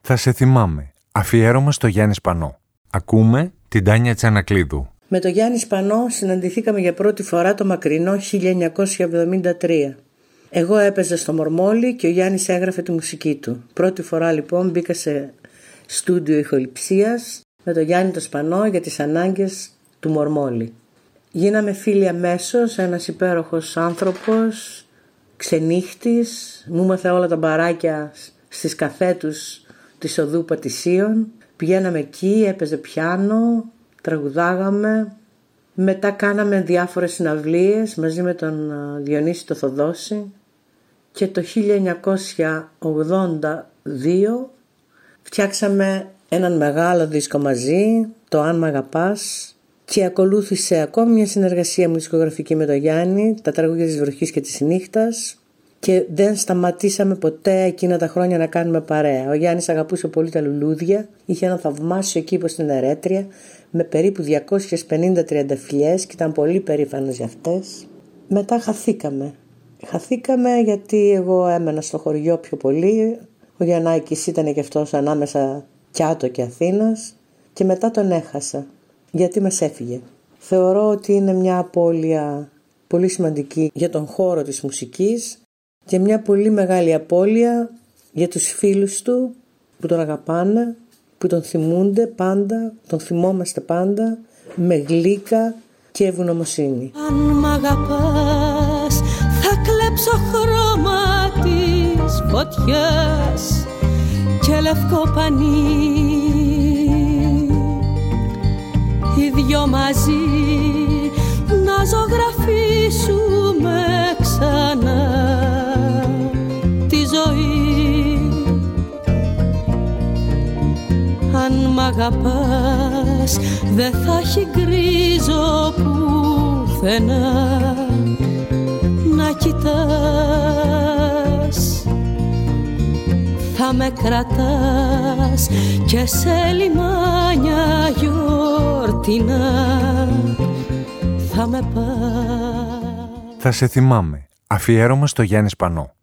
Θα σε θυμάμαι. Αφιέρωμα στο Γιάννη Σπανό. Ακούμε την Τάνια Τσανακλείδου. Με τον Γιάννη Σπανό συναντηθήκαμε για πρώτη φορά το μακρινό 1973. Εγώ έπαιζα στο Μορμόλι και ο Γιάννης έγραφε τη μουσική του. Πρώτη φορά λοιπόν μπήκα σε στούντιο ηχοληψίας με τον Γιάννη το Σπανό για τις ανάγκες του Μορμόλι. Γίναμε φίλοι αμέσως, ένας υπέροχος άνθρωπος, ξενύχτης, μου έμαθε όλα τα μπαράκια στις καφέ τους της οδού Πατησίων. Πηγαίναμε εκεί, έπαιζε πιάνο, τραγουδάγαμε. Μετά κάναμε διάφορες συναυλίες μαζί με τον Διονύση το Θοδόση. Και το 1982 φτιάξαμε έναν μεγάλο δίσκο μαζί, το «Αν Μ' Αγαπάς», και ακολούθησε ακόμη μια συνεργασία μουσικογραφική με τον Γιάννη, τα τραγούδια της βροχής και της νύχτας, και δεν σταματήσαμε ποτέ εκείνα τα χρόνια να κάνουμε παρέα. Ο Γιάννης αγαπούσε πολύ τα λουλούδια, είχε ένα θαυμάσιο κήπο στην Ερέτρια με περίπου 250 τριανταφυλλιές και ήταν πολύ περήφανος για αυτές. Μετά χαθήκαμε γιατί εγώ έμενα στο χωριό πιο πολύ, ο Γιαννάκης ήταν και αυτός ανάμεσα Κιάτο και Αθήνας, και μετά τον έχασα γιατί μας έφυγε. Θεωρώ ότι είναι μια απώλεια πολύ σημαντική για τον χώρο της μουσικής και μια πολύ μεγάλη απώλεια για τους φίλους του που τον αγαπάνε, που τον θυμούνται πάντα, τον θυμόμαστε πάντα με γλύκα και ευγνωμοσύνη. Αν μ' αγαπάς θα κλέψω χρώμα της φωτιάς και λευκό πανί, οι δυο μαζί να ζωγραφίσουμε ξανά τη ζωή. Αν μ' αγαπάς δεν θα έχει γκρίζο πουθενά να κοιτάς. Θα με κρατάς και σε λιμάνια γιορτινά θα με πας. Θα σε θυμάμαι. Αφιέρωμα στο Γιάννη Σπανό.